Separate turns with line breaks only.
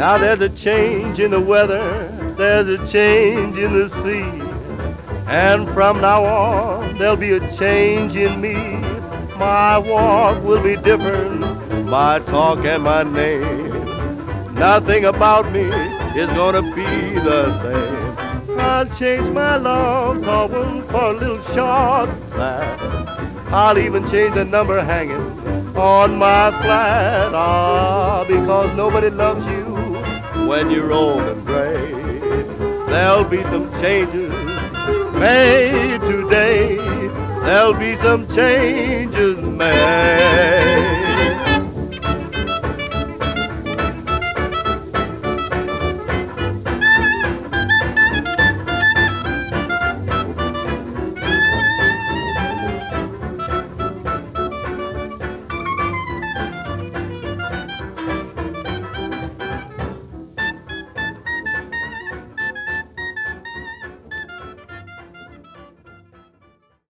Now there's a change in the weather, there's a change in the sea, and from now on there'll be a change in me. My walk will be different, my talk and my name. Nothing about me is gonna be the same. I'll change my long tall one for a little short flat. I'll even change the number hanging on my flat. Ah, because nobody loves you when you're old and gray. There'll be some changes made today. There'll be some changes made.